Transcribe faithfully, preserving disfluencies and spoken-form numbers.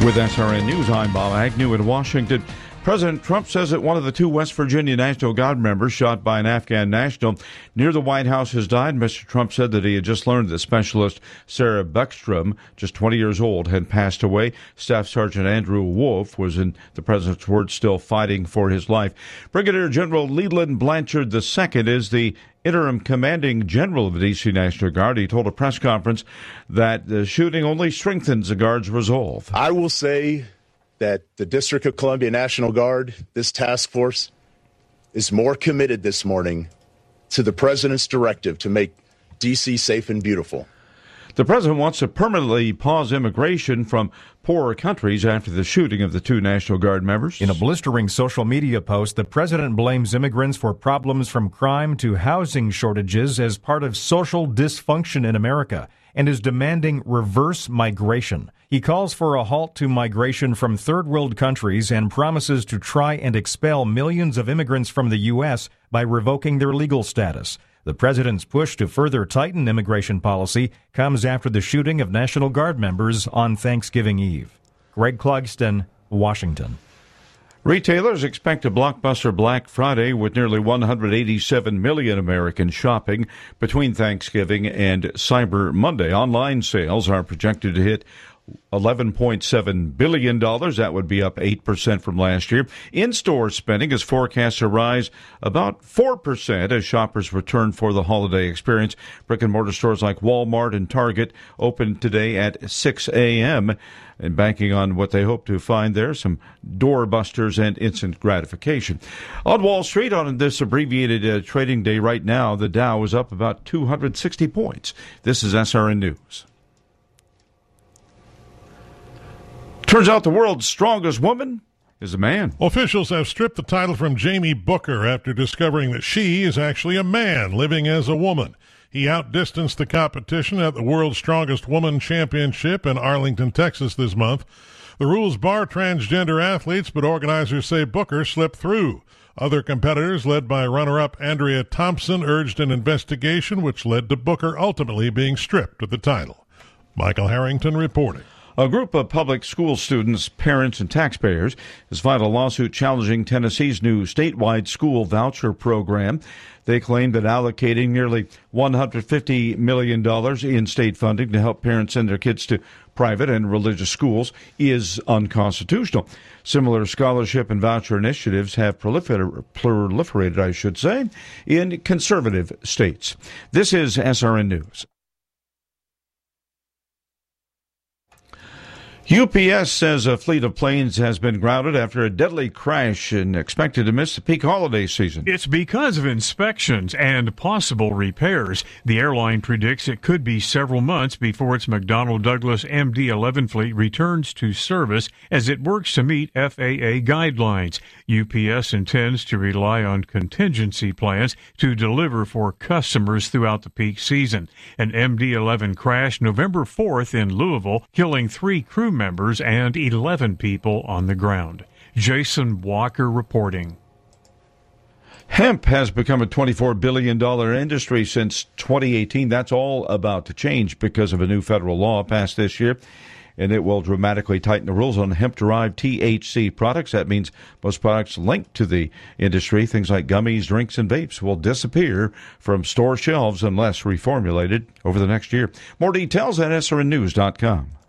With S R N News, I'm Bob Agnew in Washington. President Trump says that one of the two West Virginia National Guard members shot by an Afghan national near the White House has died. Mister Trump said that he had just learned that Specialist Sarah Beckstrom, just twenty years old, had passed away. Staff Sergeant Andrew Wolf was, in the president's words, still fighting for his life. Brigadier General Leland Blanchard the Second is the interim commanding general of the D C National Guard. He told a press conference that the shooting only strengthens the Guard's resolve. I will say that the District of Columbia National Guard, this task force, is more committed this morning to the president's directive to make D C safe and beautiful. The president wants to permanently pause immigration from poorer countries after the shooting of the two National Guard members. In a blistering social media post, the president blames immigrants for problems from crime to housing shortages as part of social dysfunction in America and is demanding reverse migration. He calls for a halt to migration from third world countries and promises to try and expel millions of immigrants from the U S by revoking their legal status. The president's push to further tighten immigration policy comes after the shooting of National Guard members on Thanksgiving Eve. Greg Clugston, Washington. Retailers expect a blockbuster Black Friday with nearly one hundred eighty-seven million Americans shopping between Thanksgiving and Cyber Monday. Online sales are projected to hit eleven point seven billion dollars. That would be up eight percent from last year. In-store spending is forecast to rise about four percent as shoppers return for the holiday experience. Brick-and-mortar stores like Walmart and Target open today at six a.m. and banking on what they hope to find there, some doorbusters and instant gratification. On Wall Street, on this abbreviated uh, trading day right now, the Dow is up about two hundred sixty points. This is S R N News. Turns out the world's strongest woman is a man. Officials have stripped the title from Jamie Booker after discovering that she is actually a man living as a woman. He outdistanced the competition at the World's Strongest Woman Championship in Arlington, Texas this month. The rules bar transgender athletes, but organizers say Booker slipped through. Other competitors, led by runner-up Andrea Thompson, urged an investigation, which led to Booker ultimately being stripped of the title. Michael Harrington reporting. A group of public school students, parents, and taxpayers has filed a lawsuit challenging Tennessee's new statewide school voucher program. They claim that allocating nearly one hundred fifty million dollars in state funding to help parents send their kids to private and religious schools is unconstitutional. Similar scholarship and voucher initiatives have prolifer- proliferated, I should say, in conservative states. This is S R N News. U P S says a fleet of planes has been grounded after a deadly crash and expected to miss the peak holiday season. It's because of inspections and possible repairs. The airline predicts it could be several months before its McDonnell Douglas M D eleven fleet returns to service as it works to meet F A A guidelines. U P S intends to rely on contingency plans to deliver for customers throughout the peak season. An M D eleven crashed November fourth in Louisville, killing three crew members and eleven people on the ground. Jason Walker reporting. Hemp has become a twenty-four billion dollars industry since twenty eighteen. That's all about to change because of a new federal law passed this year, and it will dramatically tighten the rules on hemp-derived T H C products. That means most products linked to the industry, things like gummies, drinks, and vapes, will disappear from store shelves unless reformulated over the next year. More details at S R N news dot com.